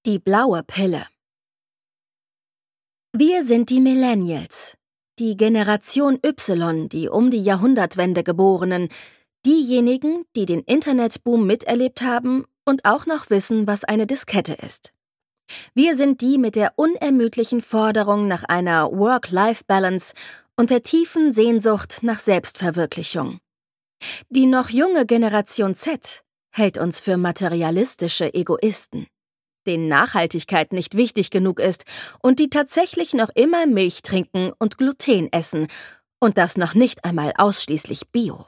Die blaue Pille. Wir sind die Millennials, die Generation Y, die um die Jahrhundertwende Geborenen, diejenigen, die den Internetboom miterlebt haben und auch noch wissen, was eine Diskette ist. Wir sind die mit der unermüdlichen Forderung nach einer Work-Life-Balance und der tiefen Sehnsucht nach Selbstverwirklichung. Die noch junge Generation Z hält uns für materialistische Egoisten, denen Nachhaltigkeit nicht wichtig genug ist und die tatsächlich noch immer Milch trinken und Gluten essen und das noch nicht einmal ausschließlich Bio.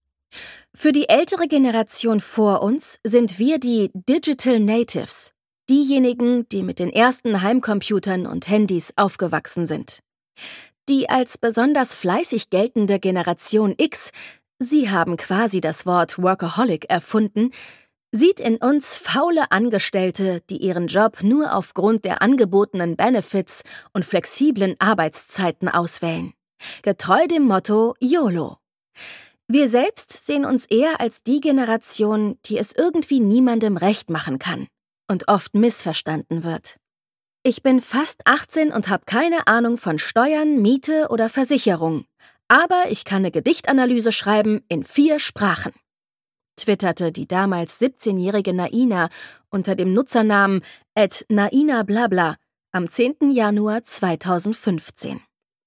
Für die ältere Generation vor uns sind wir die Digital Natives, diejenigen, die mit den ersten Heimcomputern und Handys aufgewachsen sind. Die als besonders fleißig geltende Generation X, sie haben quasi das Wort Workaholic erfunden, sieht in uns faule Angestellte, die ihren Job nur aufgrund der angebotenen Benefits und flexiblen Arbeitszeiten auswählen. Getreu dem Motto YOLO. Wir selbst sehen uns eher als die Generation, die es irgendwie niemandem recht machen kann und oft missverstanden wird. Ich bin fast 18 und habe keine Ahnung von Steuern, Miete oder Versicherung, aber ich kann eine Gedichtanalyse schreiben in 4 Sprachen, twitterte die damals 17-jährige Naina unter dem Nutzernamen @nainablabla am 10. Januar 2015.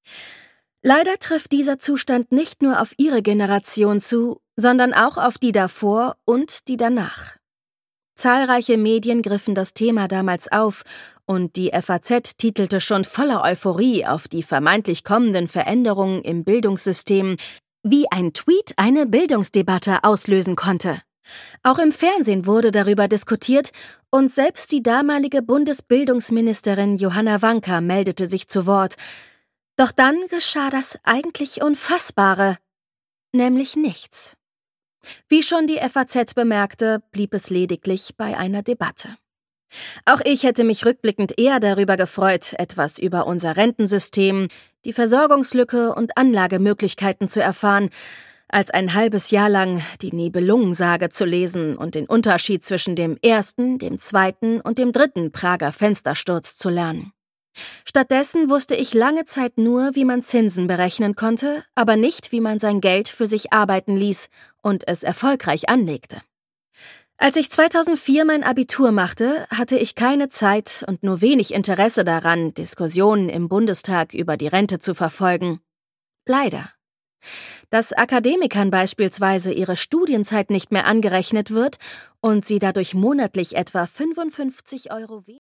Leider trifft dieser Zustand nicht nur auf ihre Generation zu, sondern auch auf die davor und die danach. Zahlreiche Medien griffen das Thema damals auf und die FAZ titelte schon voller Euphorie auf die vermeintlich kommenden Veränderungen im Bildungssystem, wie ein Tweet eine Bildungsdebatte auslösen konnte. Auch im Fernsehen wurde darüber diskutiert und selbst die damalige Bundesbildungsministerin Johanna Wanka meldete sich zu Wort. Doch dann geschah das eigentlich Unfassbare, nämlich nichts. Wie schon die FAZ bemerkte, blieb es lediglich bei einer Debatte. Auch ich hätte mich rückblickend eher darüber gefreut, etwas über unser Rentensystem, die Versorgungslücke und Anlagemöglichkeiten zu erfahren, als ein halbes Jahr lang die Nibelungensage zu lesen und den Unterschied zwischen dem ersten, dem zweiten und dem dritten Prager Fenstersturz zu lernen. Stattdessen wusste ich lange Zeit nur, wie man Zinsen berechnen konnte, aber nicht, wie man sein Geld für sich arbeiten ließ und es erfolgreich anlegte. Als ich 2004 mein Abitur machte, hatte ich keine Zeit und nur wenig Interesse daran, Diskussionen im Bundestag über die Rente zu verfolgen. Leider. Dass Akademikern beispielsweise ihre Studienzeit nicht mehr angerechnet wird und sie dadurch monatlich etwa 55 €